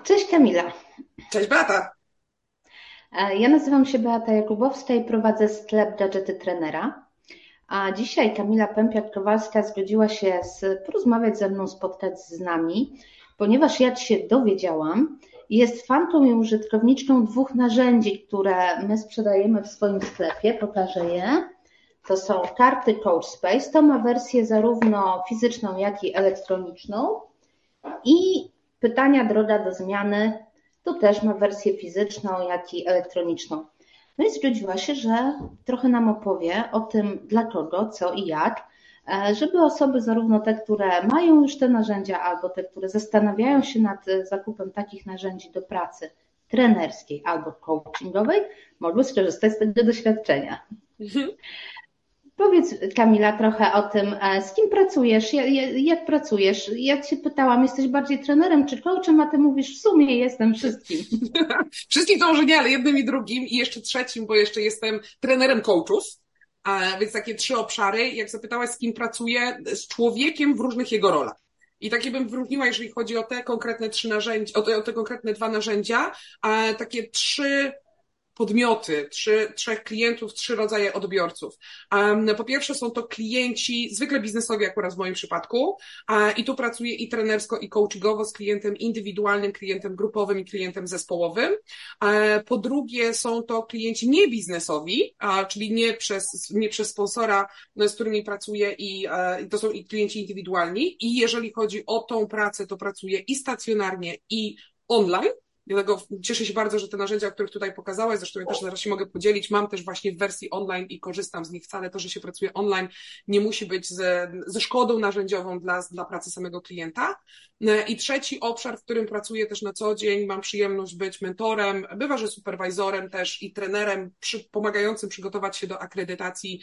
Cześć Kamila. Cześć Beata. Ja nazywam się Beata Jakubowska i prowadzę sklep Gadżety Trenera. A dzisiaj Kamila Pępiak-Kowalska zgodziła się porozmawiać ze mną, spotkać z nami, ponieważ ja się dowiedziałam, jest fanką i użytkowniczką dwóch narzędzi, które my sprzedajemy w swoim sklepie. Pokażę je. To są karty CoachSpace. To ma wersję zarówno fizyczną, jak i elektroniczną. I pytania droga do zmiany to też ma wersję fizyczną, jak i elektroniczną. No i zgodziła się, że trochę nam opowie o tym, dla kogo, co i jak, żeby osoby zarówno te, które mają już te narzędzia, albo te, które zastanawiają się nad zakupem takich narzędzi do pracy trenerskiej albo coachingowej, mogły skorzystać z tego doświadczenia. Powiedz Kamila trochę o tym, z kim pracujesz, jak pracujesz. Ja Cię pytałam, jesteś bardziej trenerem czy coachem, a Ty mówisz w sumie jestem wszystkim. Wszystkim to może nie, ale jednym i drugim i jeszcze trzecim, bo jeszcze jestem trenerem coachów, więc takie trzy obszary. Jak zapytałaś, z kim pracuję, z człowiekiem w różnych jego rolach. I takie bym wyróżniła, jeżeli chodzi o te konkretne trzy narzędzia, o te konkretne dwa narzędzia, takie trzy podmioty, trzech klientów, trzy rodzaje odbiorców. Po pierwsze są to klienci, zwykle biznesowi akurat w moim przypadku, i tu pracuję i trenersko, i coachingowo z klientem indywidualnym, klientem grupowym i klientem zespołowym. Po drugie są to klienci niebiznesowi, czyli nie przez sponsora, z którymi pracuję i to są i klienci indywidualni. I jeżeli chodzi o tą pracę, to pracuję i stacjonarnie, i online. Dlatego cieszę się bardzo, że te narzędzia, o których tutaj pokazałaś, zresztą ja też zaraz się mogę podzielić, mam też właśnie w wersji online i korzystam z nich. Wcale to, że się pracuje online, nie musi być ze szkodą narzędziową dla pracy samego klienta. I trzeci obszar, w którym pracuję też na co dzień, mam przyjemność być mentorem, bywa, że superwajzorem też i trenerem pomagającym przygotować się do akredytacji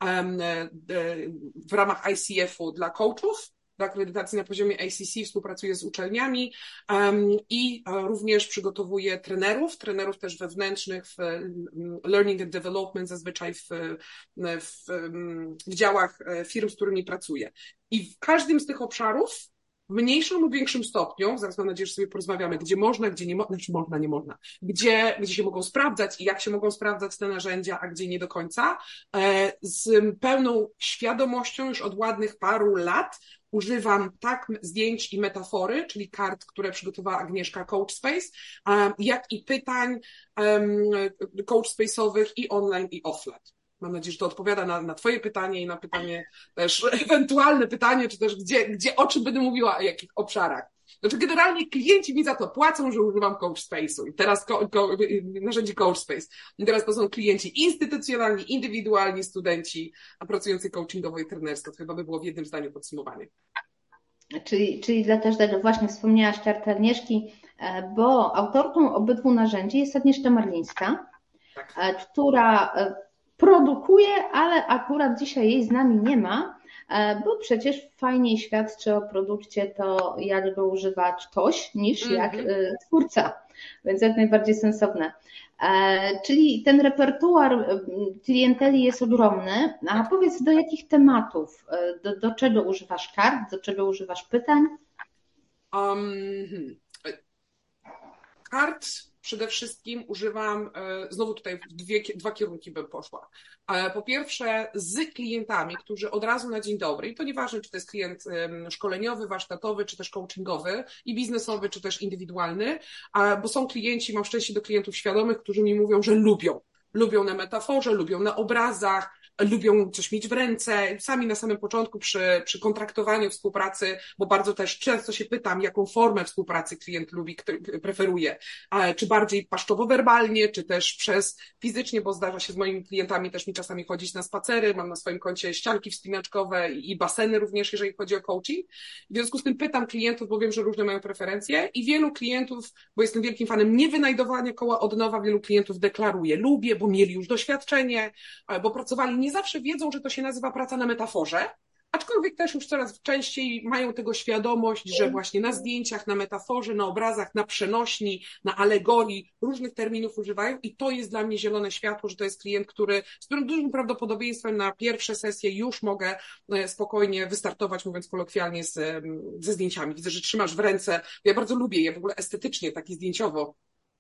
w ramach ICF-u dla coachów, do akredytacji na poziomie ACC, współpracuję z uczelniami i również przygotowuję trenerów też wewnętrznych w learning and development, zazwyczaj w działach firm, z którymi pracuję. I w każdym z tych obszarów w mniejszym lub większym stopniu, zaraz mam nadzieję, że sobie porozmawiamy, gdzie można, gdzie nie można, znaczy można, nie można, gdzie się mogą sprawdzać i jak się mogą sprawdzać te narzędzia, a gdzie nie do końca, z pełną świadomością już od ładnych paru lat używam tak zdjęć i metafory, czyli kart, które przygotowała Agnieszka CoachSpace, jak i pytań CoachSpace'owych i online, i offline. Mam nadzieję, że to odpowiada na Twoje pytanie i na pytanie też, ewentualne pytanie, czy też o czym będę mówiła, o jakich obszarach. Znaczy generalnie klienci mi za to płacą, że używam CoachSpace'u i teraz narzędzi CoachSpace. I teraz to są klienci instytucjonalni, indywidualni, studenci, a pracujący coachingowo i trenersko. To chyba by było w jednym zdaniu podsumowanie. Czyli dla każdego właśnie wspomniałaś kartę Agnieszki, bo autorką obydwu narzędzi jest Agnieszka Marlińska, Tak. która produkuje, ale akurat dzisiaj jej z nami nie ma, bo przecież fajniej świadczy o produkcie to, jak go używa ktoś, niż jak twórca, więc jak najbardziej sensowne. Czyli ten repertuar klienteli jest ogromny, a powiedz, do jakich tematów, do czego używasz kart, do czego używasz pytań? Kart przede wszystkim używam, znowu tutaj dwa kierunki bym poszła. Po pierwsze z klientami, którzy od razu na dzień dobry, i to nieważne, czy to jest klient szkoleniowy, warsztatowy, czy też coachingowy, i biznesowy, czy też indywidualny, bo są klienci, mam szczęście do klientów świadomych, którzy mi mówią, że lubią. Lubią na metaforze, lubią na obrazach, lubią coś mieć w ręce. Sami na samym początku przy kontraktowaniu współpracy, bo bardzo też często się pytam, jaką formę współpracy klient lubi, preferuje. Czy bardziej paszczowo-werbalnie, czy też przez fizycznie, bo zdarza się z moimi klientami też mi czasami chodzić na spacery, mam na swoim koncie ścianki wspinaczkowe i baseny również, jeżeli chodzi o coaching. W związku z tym pytam klientów, bo wiem, że różne mają preferencje i wielu klientów, bo jestem wielkim fanem niewynajdowania koła od nowa, wielu klientów deklaruje, lubię, bo mieli już doświadczenie, bo pracowali, nie zawsze wiedzą, że to się nazywa praca na metaforze, aczkolwiek też już coraz częściej mają tego świadomość, że właśnie na zdjęciach, na metaforze, na obrazach, na przenośni, na alegorii różnych terminów używają i to jest dla mnie zielone światło, że to jest klient, z którym dużym prawdopodobieństwem na pierwsze sesje już mogę spokojnie wystartować, mówiąc kolokwialnie, ze zdjęciami. Widzę, że trzymasz w ręce, ja bardzo lubię je w ogóle estetycznie, taki zdjęciowo.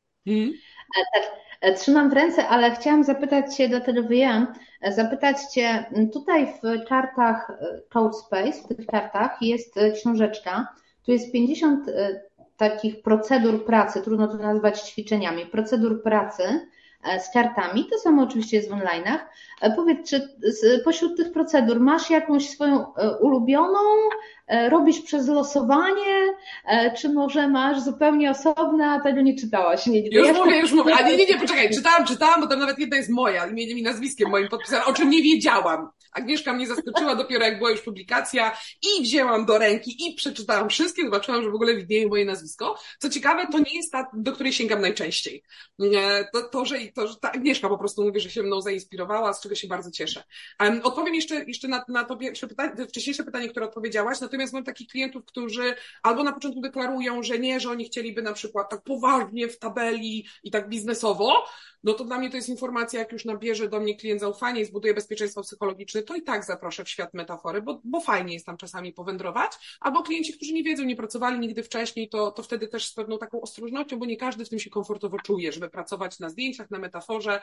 Tak, trzymam w ręce, ale chciałam zapytać Cię, dlatego wyjęłam, zapytać Cię, tutaj w kartach CoachSpace, w tych kartach jest książeczka, tu jest 50 takich procedur pracy, trudno to nazwać ćwiczeniami, procedur pracy z kartami, to samo oczywiście jest w online'ach. Powiedz, czy pośród tych procedur masz jakąś swoją ulubioną, robisz przez losowanie, czy może masz zupełnie osobne, a tego nie czytałaś? Już mówię. A nie, poczekaj, czytałam, bo tam nawet jedna jest moja, imieniem i nazwiskiem moim podpisanym, o czym nie wiedziałam. Agnieszka mnie zaskoczyła dopiero jak była już publikacja i wzięłam do ręki i przeczytałam wszystkie, zobaczyłam, że w ogóle widnieje moje nazwisko. Co ciekawe, to nie jest ta, do której sięgam najczęściej. Że ta Agnieszka po prostu mówi, że się mną zainspirowała, z czego się bardzo cieszę. Odpowiem jeszcze na to wcześniejsze pytanie, które odpowiedziałaś, natomiast mam takich klientów, którzy albo na początku deklarują, że nie, że oni chcieliby na przykład tak poważnie w tabeli i tak biznesowo, no to dla mnie to jest informacja, jak już nabierze do mnie klient zaufanie i zbuduje bezpieczeństwo psychologiczne, to i tak zaproszę w świat metafory, bo fajnie jest tam czasami powędrować, albo klienci, którzy nie wiedzą, nie pracowali nigdy wcześniej, to wtedy też z pewną taką ostrożnością, bo nie każdy w tym się komfortowo czuje, żeby pracować na zdjęciach, na metaforze,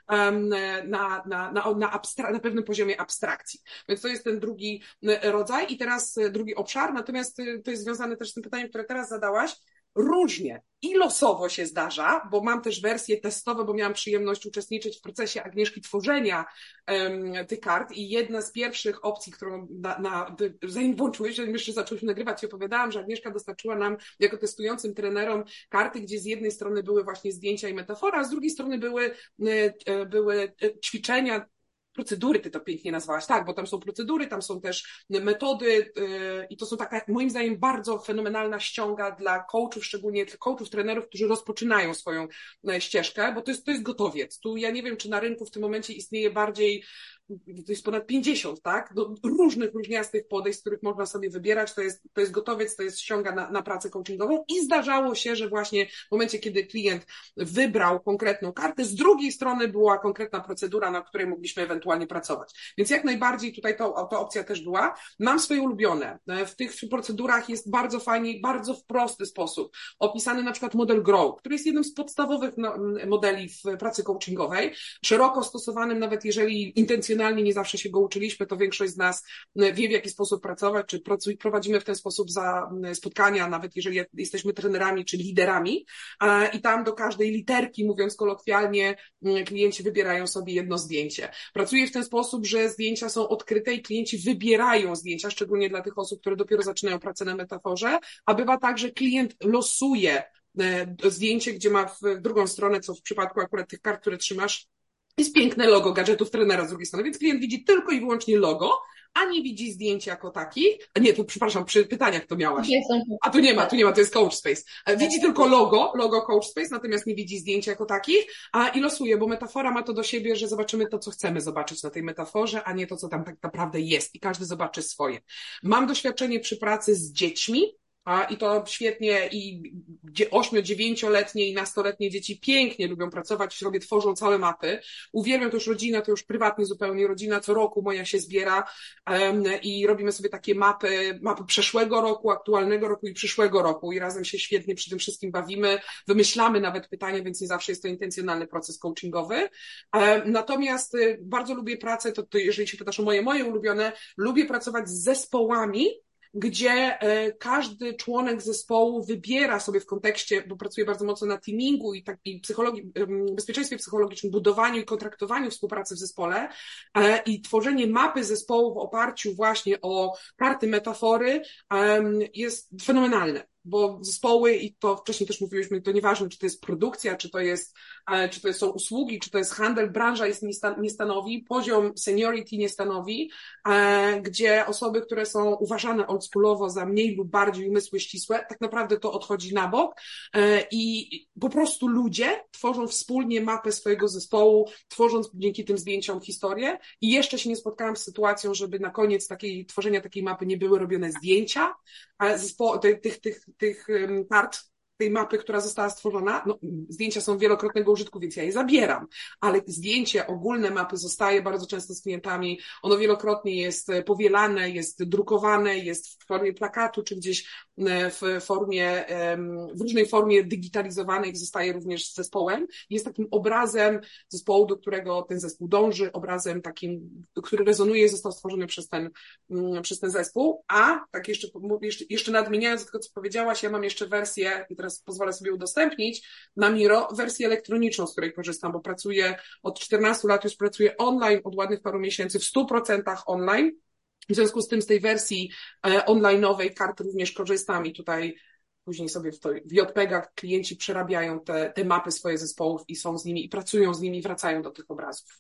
na pewnym poziomie abstrakcji. Więc to jest ten drugi rodzaj i teraz drugi obszar, natomiast to jest związane też z tym pytaniem, które teraz zadałaś. Różnie i losowo się zdarza, bo mam też wersje testowe, bo miałam przyjemność uczestniczyć w procesie Agnieszki tworzenia tych kart i jedna z pierwszych opcji, którą zanim włączyłeś, zanim jeszcze zaczęliśmy nagrywać, ci opowiadałam, że Agnieszka dostarczyła nam jako testującym trenerom karty, gdzie z jednej strony były właśnie zdjęcia i metafora, a z drugiej strony były ćwiczenia, procedury, ty to pięknie nazwałaś, tak, bo tam są procedury, tam są też metody i to są taka, moim zdaniem, bardzo fenomenalna ściąga dla coachów, szczególnie dla coachów, trenerów, którzy rozpoczynają swoją ścieżkę, bo to jest gotowiec. Tu ja nie wiem, czy na rynku w tym momencie istnieje bardziej, to jest ponad 50, tak? Różnych różniastych podejść, z których można sobie wybierać. To jest gotowiec, to jest ściąga na pracę coachingową i zdarzało się, że właśnie w momencie, kiedy klient wybrał konkretną kartę, z drugiej strony była konkretna procedura, na której mogliśmy ewentualnie pracować. Więc jak najbardziej tutaj ta opcja też była. Mam swoje ulubione. W tych procedurach jest bardzo fajnie, bardzo w prosty sposób opisany na przykład model GROW, który jest jednym z podstawowych modeli w pracy coachingowej, szeroko stosowanym, nawet jeżeli intencjonalnie nie zawsze się go uczyliśmy, to większość z nas wie, w jaki sposób pracować, czy prowadzimy w ten sposób spotkania, nawet jeżeli jesteśmy trenerami czy liderami i tam do każdej literki, mówiąc kolokwialnie, klienci wybierają sobie jedno zdjęcie. Pracuję w ten sposób, że zdjęcia są odkryte i klienci wybierają zdjęcia, szczególnie dla tych osób, które dopiero zaczynają pracę na metaforze, a bywa tak, że klient losuje zdjęcie, gdzie ma w drugą stronę, co w przypadku akurat tych kart, które trzymasz, jest piękne logo gadżetów trenera z drugiej strony, więc klient widzi tylko i wyłącznie logo, a nie widzi zdjęć jako takich. Nie, tu przepraszam, przy pytaniach to miałaś. A tu nie ma, to jest CoachSpace. Widzi tylko logo CoachSpace, natomiast nie widzi zdjęć jako takich, i losuje, bo metafora ma to do siebie, że zobaczymy to, co chcemy zobaczyć na tej metaforze, a nie to, co tam tak naprawdę jest i każdy zobaczy swoje. Mam doświadczenie przy pracy z dziećmi, i to świetnie i 8-9-letnie i nastoletnie dzieci pięknie lubią pracować w środzie, tworzą całe mapy. Uwielbiam to już rodzina, to już prywatnie zupełnie rodzina, co roku moja się zbiera i robimy sobie takie mapy przeszłego roku, aktualnego roku i przyszłego roku i razem się świetnie przy tym wszystkim bawimy, wymyślamy nawet pytania, więc nie zawsze jest to intencjonalny proces coachingowy. Natomiast bardzo lubię pracę, to jeżeli się pytasz o moje ulubione, lubię pracować z zespołami, gdzie każdy członek zespołu wybiera sobie w kontekście, bo pracuję bardzo mocno na teamingu i takiej psychologii, bezpieczeństwie psychologicznym, budowaniu i kontraktowaniu współpracy w zespole i tworzenie mapy zespołu w oparciu właśnie o karty metafory jest fenomenalne. bo zespoły, i to wcześniej też mówiliśmy, to nieważne, czy to jest produkcja, czy to są usługi, czy to jest handel, branża jest nie stanowi, poziom seniority nie stanowi, gdzie osoby, które są uważane oldschoolowo za mniej lub bardziej umysły ścisłe, tak naprawdę to odchodzi na bok i po prostu ludzie tworzą wspólnie mapę swojego zespołu, tworząc dzięki tym zdjęciom historię, i jeszcze się nie spotkałam z sytuacją, żeby na koniec tworzenia takiej mapy nie były robione zdjęcia tych kart, tej mapy, która została stworzona. No, zdjęcia są wielokrotnego użytku, więc ja je zabieram, ale zdjęcie ogólne mapy zostaje bardzo często z klientami, ono wielokrotnie jest powielane, jest drukowane, jest w formie plakatu, czy gdzieś w różnej formie digitalizowanej, zostaje również z zespołem. Jest takim obrazem zespołu, do którego ten zespół dąży, obrazem takim, który rezonuje, został stworzony przez ten zespół. A tak jeszcze nadmieniając tylko, co powiedziałaś, ja mam jeszcze wersję, i teraz pozwolę sobie udostępnić na Miro, wersję elektroniczną, z której korzystam, bo pracuję od 14 lat, już pracuję online, od ładnych paru miesięcy w 100% online. W związku z tym z tej wersji online'owej kart również korzystam i tutaj później sobie w JPEG-ach klienci przerabiają te mapy swoich zespołów i są z nimi, i pracują z nimi, i wracają do tych obrazów.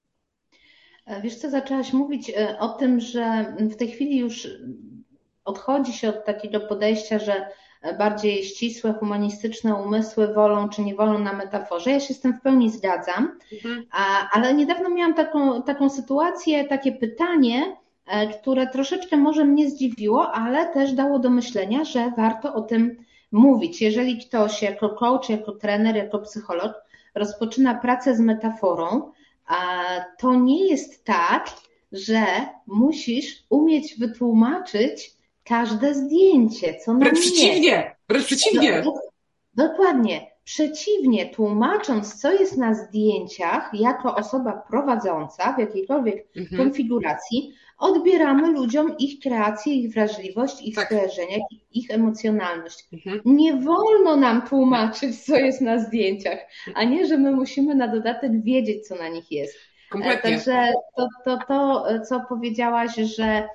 Wiesz co, zaczęłaś mówić o tym, że w tej chwili już odchodzi się od takiego podejścia, że bardziej ścisłe, humanistyczne umysły wolą czy nie wolą na metaforze. Ja się z tym w pełni zgadzam, ale niedawno miałam taką sytuację, takie pytanie, które troszeczkę może mnie zdziwiło, ale też dało do myślenia, że warto o tym mówić. Jeżeli ktoś jako coach, jako trener, jako psycholog rozpoczyna pracę z metaforą, to nie jest tak, że musisz umieć wytłumaczyć każde zdjęcie, co nam jest. Wręcz przeciwnie. Dokładnie. Przeciwnie, tłumacząc, co jest na zdjęciach, jako osoba prowadząca w jakiejkolwiek konfiguracji, odbieramy ludziom ich kreację, ich wrażliwość, ich skojarzenia, ich emocjonalność. Nie wolno nam tłumaczyć, co jest na zdjęciach, a nie, że my musimy na dodatek wiedzieć, co na nich jest. Kompletnie. Także to, co powiedziałaś, że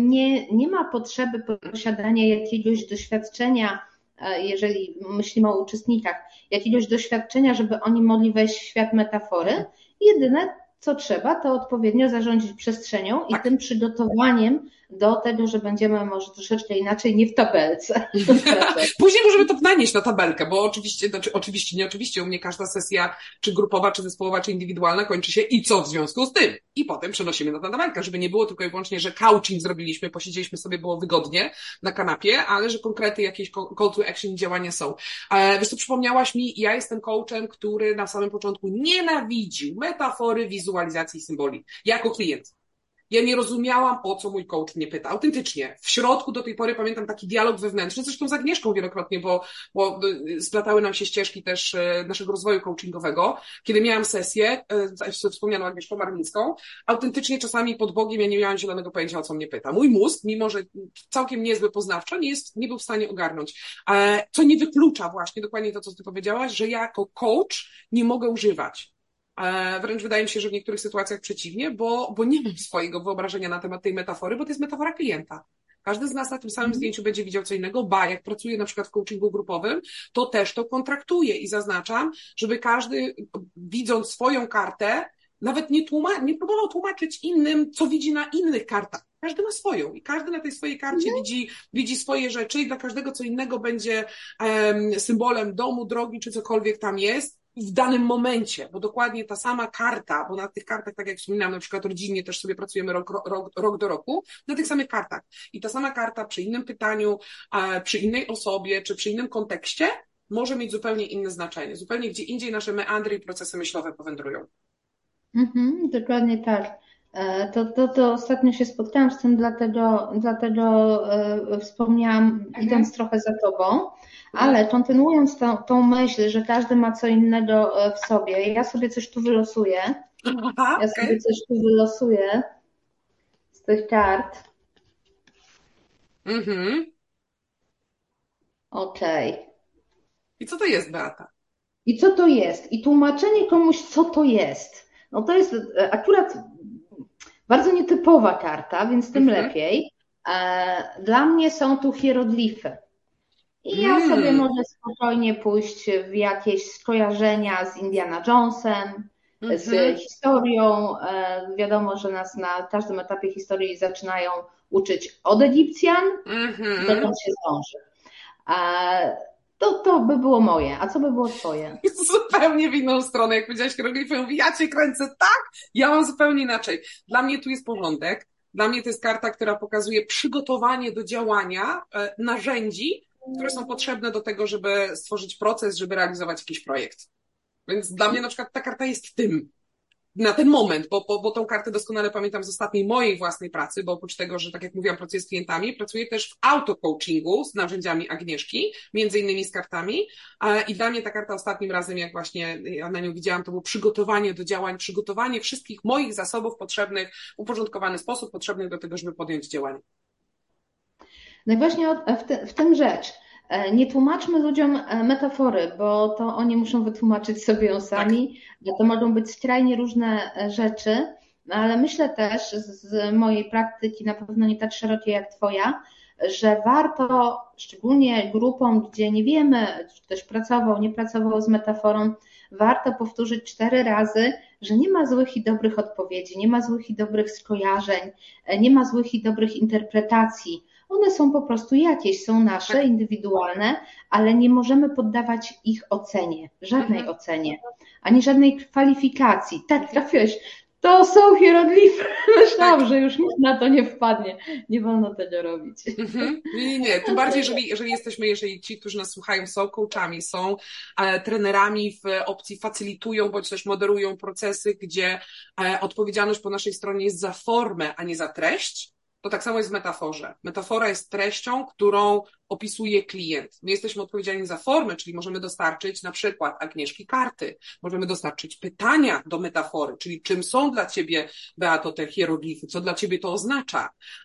nie ma potrzeby posiadania jakiegoś doświadczenia, jeżeli myślimy o uczestnikach, jakiegoś doświadczenia, żeby oni mogli wejść w świat metafory. Jedyne, co trzeba, to odpowiednio zarządzić przestrzenią i tym przygotowaniem do tego, że będziemy może troszeczkę inaczej, nie w tabelce. Później możemy to nanieść na tabelkę, bo oczywiście, u mnie każda sesja, czy grupowa, czy zespołowa, czy indywidualna, kończy się i co w związku z tym? I potem przenosimy na tę tabelkę, żeby nie było tylko i wyłącznie, że coaching zrobiliśmy, posiedzieliśmy sobie, było wygodnie na kanapie, ale że konkrety, jakieś call to action, działania są. Wiesz co, przypomniałaś mi, ja jestem coachem, który na samym początku nienawidził metafory, wizualizacji, symboli. Jako klient. Ja nie rozumiałam, o co mój coach mnie pyta. Autentycznie. W środku do tej pory pamiętam taki dialog wewnętrzny, zresztą z Agnieszką wielokrotnie, bo splatały nam się ścieżki też naszego rozwoju coachingowego. Kiedy miałam sesję, wspomnianą Agnieszką Marlińską, autentycznie czasami pod Bogiem ja nie miałam zielonego pojęcia, o co mnie pyta. Mój mózg, mimo że całkiem niezły poznawczo, nie był w stanie ogarnąć. Co nie wyklucza właśnie dokładnie to, co ty powiedziałaś, że ja jako coach nie mogę używać. Wręcz wydaje mi się, że w niektórych sytuacjach przeciwnie, bo nie mam swojego wyobrażenia na temat tej metafory, bo to jest metafora klienta. Każdy z nas na tym samym zdjęciu będzie widział co innego, jak pracuję na przykład w coachingu grupowym, to też to kontraktuję i zaznaczam, żeby każdy, widząc swoją kartę, nawet nie próbował tłumaczyć innym, co widzi na innych kartach. Każdy ma swoją i każdy na tej swojej karcie widzi swoje rzeczy i dla każdego co innego będzie symbolem domu, drogi czy cokolwiek tam jest w danym momencie, bo dokładnie ta sama karta, bo na tych kartach, tak jak wspominałam, na przykład rodzinnie też sobie pracujemy rok do roku, na tych samych kartach. I ta sama karta przy innym pytaniu, przy innej osobie, czy przy innym kontekście może mieć zupełnie inne znaczenie. Zupełnie gdzie indziej nasze meandry i procesy myślowe powędrują. Dokładnie tak. To ostatnio się spotkałam z tym, dlatego wspomniałam, idąc trochę za tobą, ale kontynuując tą myśl, że każdy ma co innego w sobie, ja sobie coś tu wylosuję. Z tych kart. Okej. I co to jest, Beata? I co to jest? I tłumaczenie komuś, co to jest. No to jest akurat bardzo nietypowa karta, więc tym lepiej. Dla mnie są tu hieroglify. I ja sobie Mm, mogę spokojnie pójść w jakieś skojarzenia z Indiana Jonesem, z mhm, historią. Wiadomo, że nas na każdym etapie historii zaczynają uczyć od Egipcjan, mhm. dokąd się zdąży. To by było moje. A co by było twoje? Zupełnie w inną stronę. Jak powiedziałaś hieroglify, ja mówię, ja cię kręcę tak, ja mam zupełnie inaczej. Dla mnie tu jest porządek. Dla mnie to jest karta, która pokazuje przygotowanie do działania narzędzi, które są potrzebne do tego, żeby stworzyć proces, żeby realizować jakiś projekt. Więc dla mnie na przykład ta karta jest tym. Na ten moment, bo tą kartę doskonale pamiętam z ostatniej mojej własnej pracy, bo oprócz tego, że tak jak mówiłam, pracuję z klientami, pracuję też w auto-coachingu z narzędziami Agnieszki, między innymi z kartami. I dla mnie ta karta ostatnim razem, jak właśnie ja na nią widziałam, to było przygotowanie do działań, przygotowanie wszystkich moich zasobów potrzebnych, uporządkowany sposób potrzebnych do tego, żeby podjąć działanie. No i właśnie w tym rzecz. Nie tłumaczmy ludziom metafory, bo to oni muszą wytłumaczyć sobie ją Tak. sami. To mogą być skrajnie różne rzeczy, ale myślę też z mojej praktyki, na pewno nie tak szerokiej jak Twoja, że warto, szczególnie grupom, gdzie nie wiemy, czy ktoś pracował, nie pracował z metaforą, warto powtórzyć 4 razy, że nie ma złych i dobrych odpowiedzi, nie ma złych i dobrych skojarzeń, nie ma złych i dobrych interpretacji. One są po prostu jakieś, są nasze, Tak. indywidualne, ale nie możemy poddawać ich ocenie, żadnej Mhm. ocenie, ani żadnej kwalifikacji. Tak, Mhm. trafiłeś. To są hieroglify. Myślałam, Tak. że już nikt na to nie wpadnie. Nie wolno tego robić. Mhm. Nie. Tym bardziej, jeżeli ci, którzy nas słuchają, są coachami, są trenerami w opcji facylitują bądź też moderują procesy, gdzie odpowiedzialność po naszej stronie jest za formę, a nie za treść, to tak samo jest w metaforze. Metafora jest treścią, którą opisuje klient. My jesteśmy odpowiedzialni za formę, czyli możemy dostarczyć na przykład Agnieszki karty, możemy dostarczyć pytania do metafory, czyli czym są dla ciebie, Beato, te hieroglify, co dla ciebie to oznacza,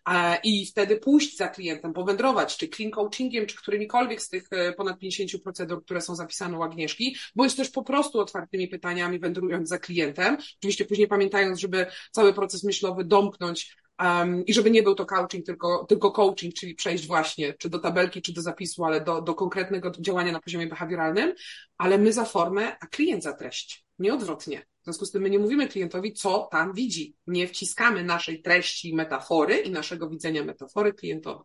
i wtedy pójść za klientem, powędrować, czy clean coachingiem, czy którymikolwiek z tych ponad 50 procedur, które są zapisane u Agnieszki, bądź też po prostu otwartymi pytaniami wędrując za klientem. Oczywiście później pamiętając, żeby cały proces myślowy domknąć i żeby nie był to coaching, tylko coaching, czyli przejść właśnie czy do tabelki, czy do zapisu, ale do konkretnego działania na poziomie behawioralnym, ale my za formę, a klient za treść, nie odwrotnie. W związku z tym my nie mówimy klientowi, co tam widzi. Nie wciskamy naszej treści metafory i naszego widzenia metafory klientowi.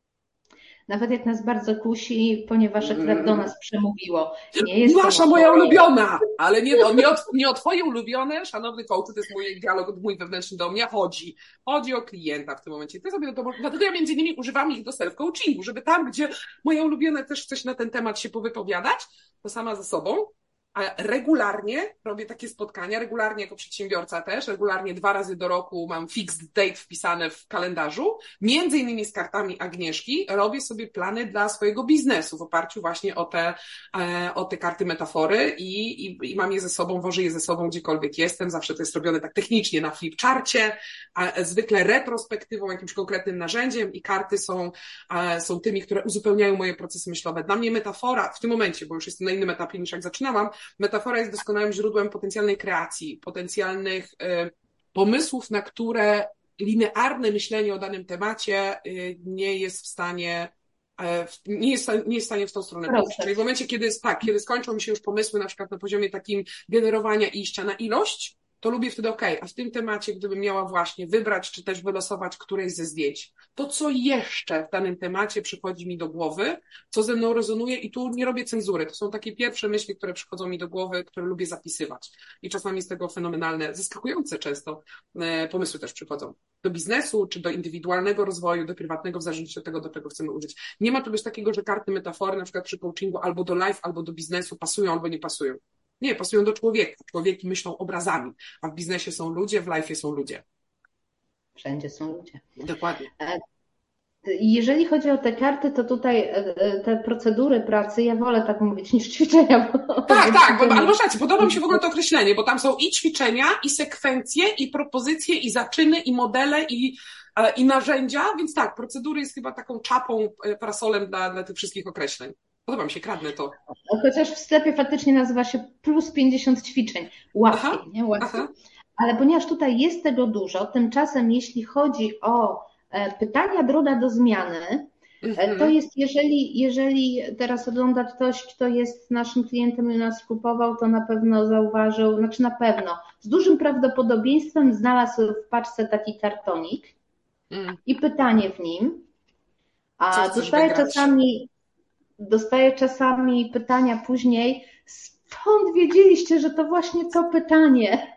Nawet jak nas bardzo kusi, ponieważ akurat do nas przemówiło. Nie jest to Nasza moja motto. ulubiona, ale nie o twoje ulubione, szanowny coachu, to jest mój dialog, mój wewnętrzny do mnie, chodzi o klienta w tym momencie. Dlatego ja między innymi używam ich do self-coachingu, żeby tam, gdzie moja ulubiona też coś na ten temat się powypowiadać, to sama ze sobą, a regularnie robię takie spotkania, regularnie jako przedsiębiorca też, regularnie 2 razy do roku mam fixed date wpisane w kalendarzu, między innymi z kartami Agnieszki, robię sobie plany dla swojego biznesu w oparciu właśnie o te karty metafory i mam je ze sobą, wożę je ze sobą gdziekolwiek jestem, zawsze to jest robione tak technicznie na flipcharcie, zwykle retrospektywą, jakimś konkretnym narzędziem i karty są tymi, które uzupełniają moje procesy myślowe. Dla mnie metafora w tym momencie, bo już jestem na innym etapie niż jak zaczynałam, metafora jest doskonałym źródłem potencjalnej kreacji, potencjalnych pomysłów, na które linearne myślenie o danym temacie nie jest w stanie nie jest w stanie w tą stronę pójść. Czyli w Rozstać. momencie, kiedy skończą mi się już pomysły na przykład na poziomie takim generowania iścia na ilość, to lubię wtedy a w tym temacie, gdybym miała właśnie wybrać, czy też wylosować któreś ze zdjęć, to co jeszcze w danym temacie przychodzi mi do głowy, co ze mną rezonuje i tu nie robię cenzury. To są takie pierwsze myśli, które przychodzą mi do głowy, które lubię zapisywać. I czasami z tego fenomenalne, zaskakujące często pomysły też przychodzą. Do biznesu, czy do indywidualnego rozwoju, do prywatnego, w zależności od tego, do czego chcemy użyć. Nie ma czegoś takiego, że karty metafory, na przykład przy coachingu, albo do life, albo do biznesu pasują, albo nie pasują. Nie, pasują do człowieka. Człowieki myślą obrazami, a w biznesie są ludzie, w life są ludzie. Wszędzie są ludzie. Dokładnie. Jeżeli chodzi o te karty, to tutaj te procedury pracy, ja wolę tak mówić niż ćwiczenia. Tak, ale masz rację, podoba mi się w ogóle to określenie, bo tam są i ćwiczenia, i sekwencje, i propozycje, i zaczyny, i modele, i narzędzia, więc tak, procedury jest chyba taką czapą, parasolem dla tych wszystkich określeń. Podoba mi się, kradnę to. Chociaż w sklepie faktycznie nazywa się plus 50 ćwiczeń. Łatwiej, Aha, nie? Łatwiej. aha. Ale ponieważ tutaj jest tego dużo, tymczasem jeśli chodzi o pytania droga do zmiany, To Mhm. jest, jeżeli teraz ogląda ktoś, kto jest naszym klientem i nas kupował, to na pewno zauważył, znaczy na pewno, z dużym prawdopodobieństwem znalazł w paczce taki kartonik Mm. i pytanie w nim, Co a chcesz wygrać? dostaję czasami pytania później, skąd wiedzieliście, że to właśnie to pytanie?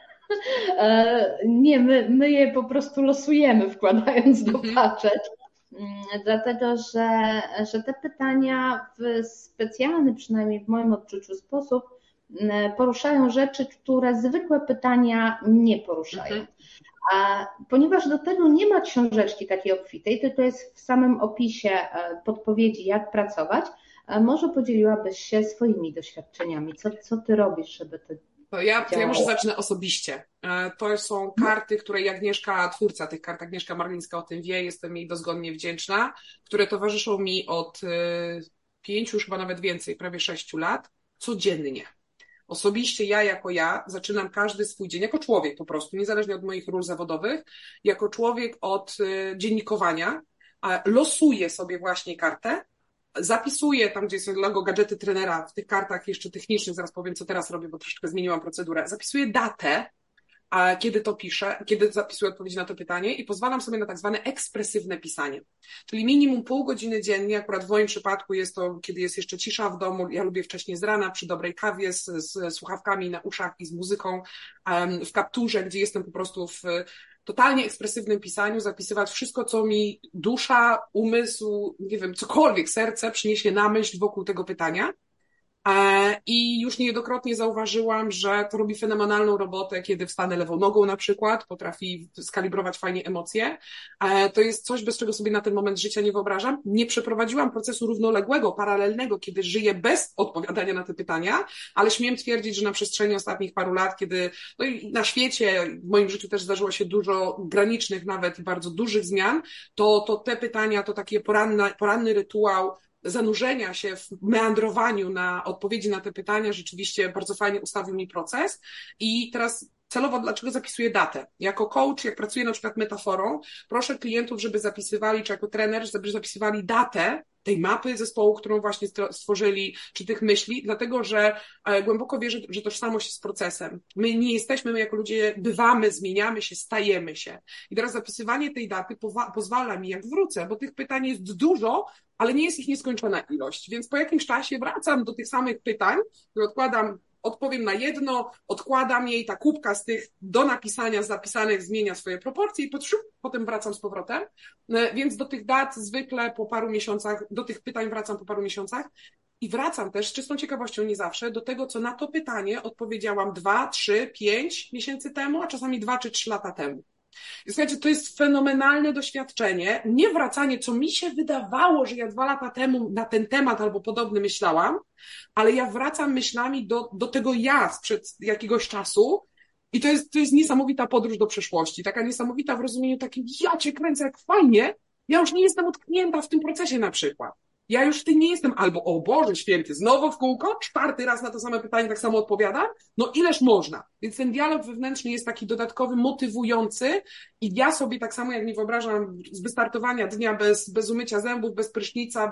Nie, my je po prostu losujemy, wkładając do Mhm. paczek. Dlatego, że te pytania w specjalny, przynajmniej w moim odczuciu, sposób poruszają rzeczy, które zwykłe pytania nie poruszają. Mhm. A ponieważ do tego nie ma książeczki takiej obfitej, tylko jest w samym opisie podpowiedzi, jak pracować, może podzieliłabyś się swoimi doświadczeniami. Co ty robisz, żeby to To ja może działało? zacznę osobiście. To są karty, które Agnieszka, twórca tych kart, Agnieszka Marlińska o tym wie, jestem jej dozgonnie wdzięczna, które towarzyszą mi od 5, już chyba nawet więcej, prawie 6 lat, codziennie. Osobiście ja zaczynam każdy swój dzień jako człowiek po prostu, niezależnie od moich ról zawodowych, jako człowiek od dziennikowania, losuję sobie właśnie kartę, zapisuję tam, gdzie jest logo gadżety trenera, w tych kartach jeszcze technicznych, zaraz powiem, co teraz robię, bo troszeczkę zmieniłam procedurę, zapisuję datę, kiedy to piszę, kiedy zapisuję odpowiedzi na to pytanie i pozwalam sobie na tak zwane ekspresywne pisanie. Czyli minimum pół godziny dziennie, akurat w moim przypadku jest to, kiedy jest jeszcze cisza w domu, ja lubię wcześniej z rana, przy dobrej kawie, z słuchawkami na uszach i z muzyką, w kapturze, gdzie jestem po prostu w totalnie ekspresywnym pisaniu, zapisywać wszystko, co mi dusza, umysł, nie wiem, cokolwiek, serce przyniesie na myśl wokół tego pytania. I już niejednokrotnie zauważyłam, że to robi fenomenalną robotę, kiedy wstanę lewą nogą na przykład, potrafi skalibrować fajnie emocje. To jest coś, bez czego sobie na ten moment życia nie wyobrażam. Nie przeprowadziłam procesu równoległego, paralelnego, kiedy żyję bez odpowiadania na te pytania, ale śmiem twierdzić, że na przestrzeni ostatnich paru lat, kiedy no i na świecie, w moim życiu też zdarzyło się dużo granicznych nawet i bardzo dużych zmian, to te pytania, to taki poranny rytuał zanurzenia się w meandrowaniu na odpowiedzi na te pytania rzeczywiście bardzo fajnie ustawił mi proces. I teraz celowo dlaczego zapisuję datę? Jako coach, jak pracuję na przykład metaforą, proszę klientów, żeby zapisywali, czy jako trener, żeby zapisywali datę tej mapy zespołu, którą właśnie stworzyli, czy tych myśli, dlatego że głęboko wierzę, że tożsamość jest procesem. My nie jesteśmy, my jako ludzie bywamy, zmieniamy się, stajemy się. I teraz zapisywanie tej daty pozwala mi, jak wrócę, bo tych pytań jest dużo, ale nie jest ich nieskończona ilość. Więc po jakimś czasie wracam do tych samych pytań, które odpowiem na jedno, odkładam je i ta kubka z tych do napisania zapisanych zmienia swoje proporcje i potem wracam z powrotem. Więc do tych dat zwykle po paru miesiącach, do tych pytań wracam po paru miesiącach i wracam też z czystą ciekawością, nie zawsze, do tego, co na to pytanie odpowiedziałam 2, 3, 5 miesięcy temu, a czasami 2 czy 3 lata temu. I słuchajcie, to jest fenomenalne doświadczenie, nie wracanie, co mi się wydawało, że ja 2 lata temu na ten temat albo podobny myślałam, ale ja wracam myślami do tego ja sprzed jakiegoś czasu i to jest niesamowita podróż do przeszłości, taka niesamowita w rozumieniu takim, ja cię kręcę, jak fajnie, ja już nie jestem utknięta w tym procesie na przykład. Ja już w tym nie jestem, albo o Boże Święty, znowu w kółko, 4 raz na to same pytanie tak samo odpowiadam, no ileż można. Więc ten dialog wewnętrzny jest taki dodatkowy, motywujący i ja sobie tak samo jak nie wyobrażam z wystartowania dnia bez umycia zębów, bez prysznica,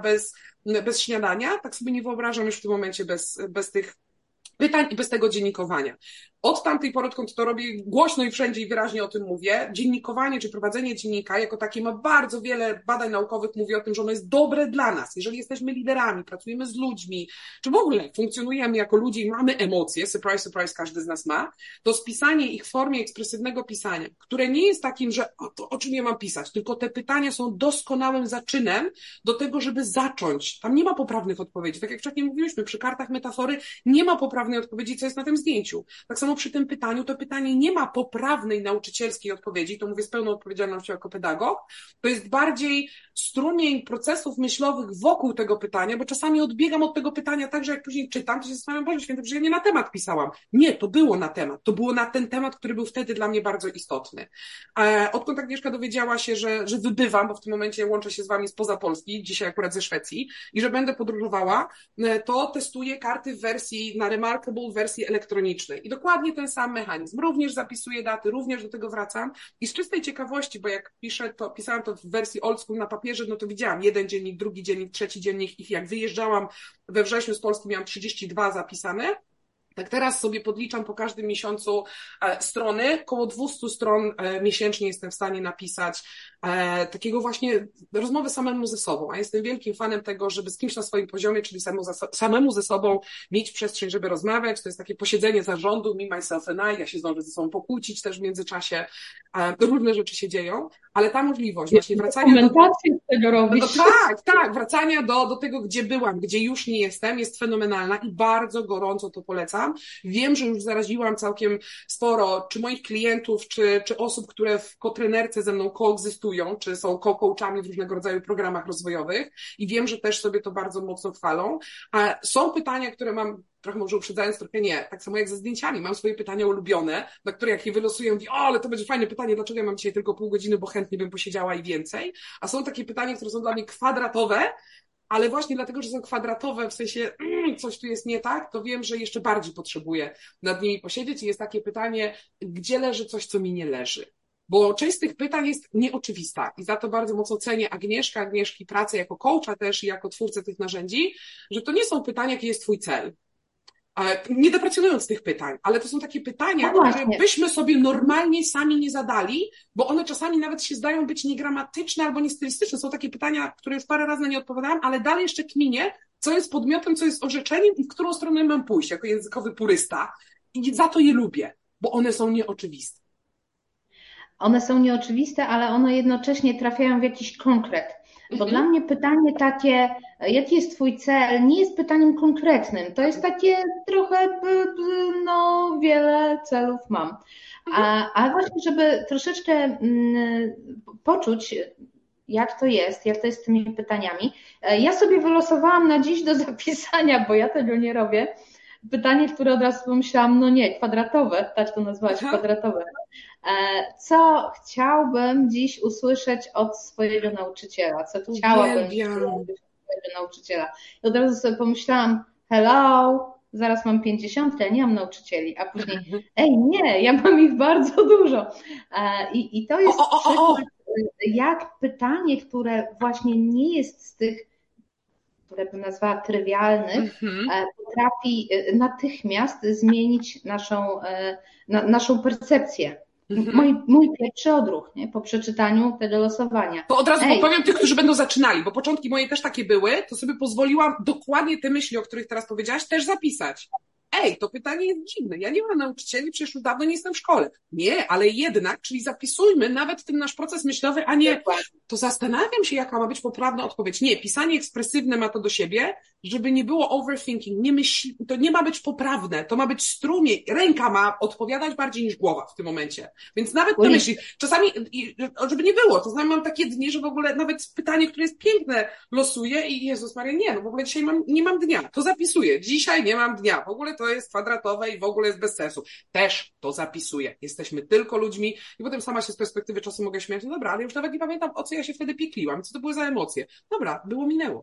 bez śniadania, tak sobie nie wyobrażam już w tym momencie bez tych pytań i bez tego dziennikowania. Od tamtej pory, odkąd to robię głośno i wszędzie i wyraźnie o tym mówię, dziennikowanie czy prowadzenie dziennika jako takie ma bardzo wiele badań naukowych, mówi o tym, że ono jest dobre dla nas. Jeżeli jesteśmy liderami, pracujemy z ludźmi, czy w ogóle funkcjonujemy jako ludzie i mamy emocje, surprise, surprise, każdy z nas ma, to spisanie ich w formie ekspresywnego pisania, które nie jest takim, że o czym ja mam pisać, tylko te pytania są doskonałym zaczynem do tego, żeby zacząć. Tam nie ma poprawnych odpowiedzi. Tak jak wcześniej mówiliśmy, przy kartach metafory nie ma poprawnej odpowiedzi, co jest na tym zdjęciu. Tak samo przy tym pytaniu, to pytanie nie ma poprawnej nauczycielskiej odpowiedzi, to mówię z pełną odpowiedzialnością jako pedagog, to jest bardziej strumień procesów myślowych wokół tego pytania, bo czasami odbiegam od tego pytania tak, że jak później czytam, to się zastanawiam, Boże Święty, że ja nie na temat pisałam. Nie, to było na temat. To było na ten temat, który był wtedy dla mnie bardzo istotny. Odkąd Agnieszka dowiedziała się, że wybywam, bo w tym momencie łączę się z wami spoza Polski, dzisiaj akurat ze Szwecji, i że będę podróżowała, to testuję karty w wersji na Remarkable w wersji elektronicznej. I dokładnie ten sam mechanizm. Również zapisuję daty, również do tego wracam. I z czystej ciekawości, bo jak pisałam to w wersji old school na papierze, no to widziałam jeden dziennik, drugi dziennik, trzeci dziennik i jak wyjeżdżałam we wrześniu z Polski, miałam 32 zapisane. Tak teraz sobie podliczam po każdym miesiącu strony, około 200 stron miesięcznie jestem w stanie napisać takiego właśnie rozmowy samemu ze sobą, a jestem wielkim fanem tego, żeby z kimś na swoim poziomie, czyli samemu ze sobą mieć przestrzeń, żeby rozmawiać, to jest takie posiedzenie zarządu, me, myself and I, ja się zdążę ze sobą pokłócić też w międzyczasie, różne rzeczy się dzieją, ale ta możliwość właśnie wracania tego robisz. No tak, wracania do tego, gdzie byłam, gdzie już nie jestem, jest fenomenalna i bardzo gorąco to polecam. Wiem, że już zaraziłam całkiem sporo, czy moich klientów, czy osób, które w kotrenerce ze mną koegzystują, czy są coachami w różnego rodzaju programach rozwojowych i wiem, że też sobie to bardzo mocno chwalą. A są pytania, które mam, trochę może uprzedzając, trochę nie, tak samo jak ze zdjęciami. Mam swoje pytania ulubione, na które jak je wylosuję, mówię, ale to będzie fajne pytanie, dlaczego ja mam dzisiaj tylko pół godziny, bo chętnie bym posiedziała i więcej. A są takie pytania, które są dla mnie kwadratowe, ale właśnie dlatego, że są kwadratowe, w sensie coś tu jest nie tak, to wiem, że jeszcze bardziej potrzebuję nad nimi posiedzieć i jest takie pytanie, gdzie leży coś, co mi nie leży. Bo część z tych pytań jest nieoczywista i za to bardzo mocno cenię Agnieszki pracę jako coacha też i jako twórcę tych narzędzi, że to nie są pytania, jaki jest twój cel. Nie deprecjonując tych pytań, ale to są takie pytania, które byśmy sobie normalnie sami nie zadali, bo one czasami nawet się zdają być niegramatyczne albo niestylistyczne. Są takie pytania, które już parę razy na nie odpowiadałam, ale dalej jeszcze kminię, co jest podmiotem, co jest orzeczeniem i w którą stronę mam pójść jako językowy purysta. I za to je lubię, bo one są nieoczywiste. One są nieoczywiste, ale one jednocześnie trafiają w jakiś konkret. Bo dla mnie pytanie takie, jaki jest twój cel, nie jest pytaniem konkretnym. To jest takie trochę, no wiele celów mam. A właśnie, żeby troszeczkę poczuć, jak to jest z tymi pytaniami, ja sobie wylosowałam na dziś do zapisania, bo ja tego nie robię, pytanie, które od razu pomyślałam, no nie, kwadratowe, tak to nazwałaś, kwadratowe. Co chciałbym dziś usłyszeć od swojego nauczyciela? Co chciałabym usłyszeć od swojego nauczyciela? I od razu sobie pomyślałam, hello, zaraz mam 50, ja nie mam nauczycieli, a później, nie, ja mam ich bardzo dużo. I to jest przykład, jak pytanie, które właśnie nie jest z tych, które bym nazwała trywialnych, potrafi natychmiast zmienić naszą percepcję. Mój pierwszy odruch, nie? Po przeczytaniu tego losowania. To od razu powiem tych, którzy będą zaczynali, bo początki moje też takie były, to sobie pozwoliłam dokładnie te myśli, o których teraz powiedziałaś, też zapisać. To pytanie jest dziwne, ja nie mam nauczycieli, przecież już dawno nie jestem w szkole. Nie, ale jednak, czyli zapisujmy nawet ten nasz proces myślowy, a nie, to zastanawiam się, jaka ma być poprawna odpowiedź. Nie, pisanie ekspresywne ma to do siebie, żeby nie było overthinking, to nie ma być poprawne, to ma być strumień, ręka ma odpowiadać bardziej niż głowa w tym momencie. Więc nawet te myśli, czasami, żeby nie było, czasami mam takie dni, że w ogóle nawet pytanie, które jest piękne, losuję i Jezus Maria, nie, no w ogóle dzisiaj nie mam dnia, to zapisuję, dzisiaj nie mam dnia, w ogóle to jest kwadratowe i w ogóle jest bez sensu. Też to zapisuję. Jesteśmy tylko ludźmi i potem sama się z perspektywy czasu mogę śmiać, no dobra, ale już nawet nie pamiętam, o co ja się wtedy piekliłam, co to były za emocje. Dobra, minęło.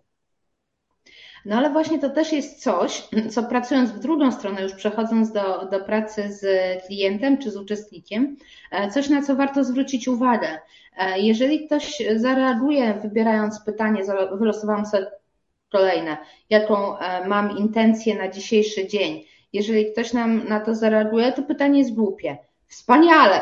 No ale właśnie to też jest coś, co pracując w drugą stronę, już przechodząc do pracy z klientem czy z uczestnikiem, coś na co warto zwrócić uwagę. Jeżeli ktoś zareaguje, wybierając pytanie, wylosowałam sobie kolejne, jaką mam intencję na dzisiejszy dzień. Jeżeli ktoś nam na to zareaguje, to pytanie jest głupie. Wspaniale!